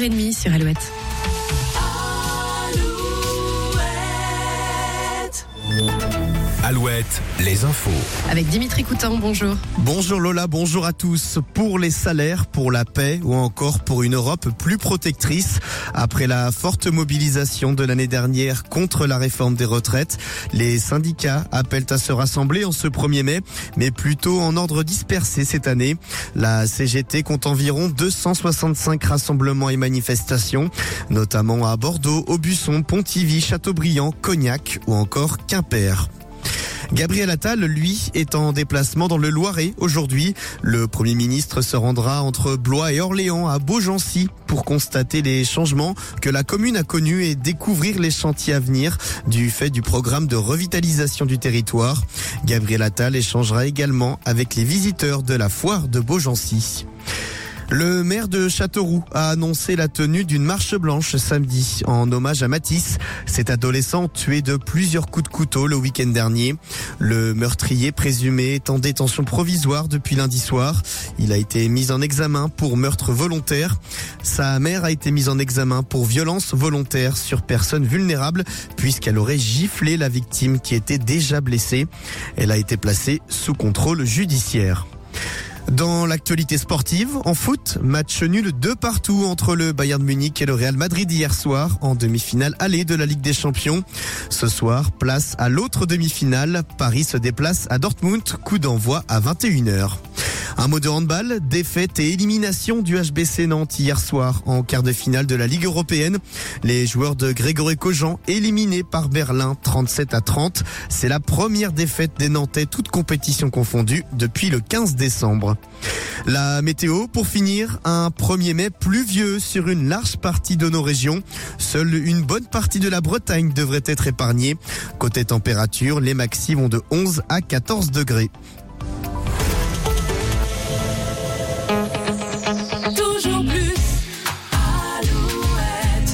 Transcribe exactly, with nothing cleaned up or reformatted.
trente sur Alouette. Alouette, les infos. Avec Dimitri Coutan, bonjour. Bonjour Lola, bonjour à tous. Pour les salaires, pour la paix ou encore pour une Europe plus protectrice, après la forte mobilisation de l'année dernière contre la réforme des retraites, les syndicats appellent à se rassembler en ce premier mai, mais plutôt en ordre dispersé cette année. La C G T compte environ deux cent soixante-cinq rassemblements et manifestations, notamment à Bordeaux, Aubusson, Pontivy, Châteaubriand, Cognac ou encore Quimper. Gabriel Attal, lui, est en déplacement dans le Loiret aujourd'hui. Le Premier ministre se rendra entre Blois et Orléans à Beaugency pour constater les changements que la commune a connus et découvrir les chantiers à venir du fait du programme de revitalisation du territoire. Gabriel Attal échangera également avec les visiteurs de la foire de Beaugency. Le maire de Châteauroux a annoncé la tenue d'une marche blanche samedi en hommage à Mathis, cet adolescent tué de plusieurs coups de couteau le week-end dernier. Le meurtrier présumé est en détention provisoire depuis lundi soir. Il a été mis en examen pour meurtre volontaire. Sa mère a été mise en examen pour violence volontaire sur personne vulnérable puisqu'elle aurait giflé la victime qui était déjà blessée. Elle a été placée sous contrôle judiciaire. Dans l'actualité sportive, en foot, match nul de partout entre le Bayern Munich et le Real Madrid hier soir en demi-finale aller de la Ligue des Champions. Ce soir, place à l'autre demi-finale. Paris se déplace à Dortmund, coup d'envoi à vingt et une heures. Un mot de handball, défaite et élimination du H B C Nantes hier soir en quart de finale de la Ligue européenne. Les joueurs de Grégory Cojean éliminés par Berlin trente-sept à trente. C'est la première défaite des Nantais, toutes compétitions confondues, depuis le quinze décembre. La météo, pour finir, un premier mai pluvieux sur une large partie de nos régions. Seule une bonne partie de la Bretagne devrait être épargnée. Côté température, les maxi vont de onze à quatorze degrés.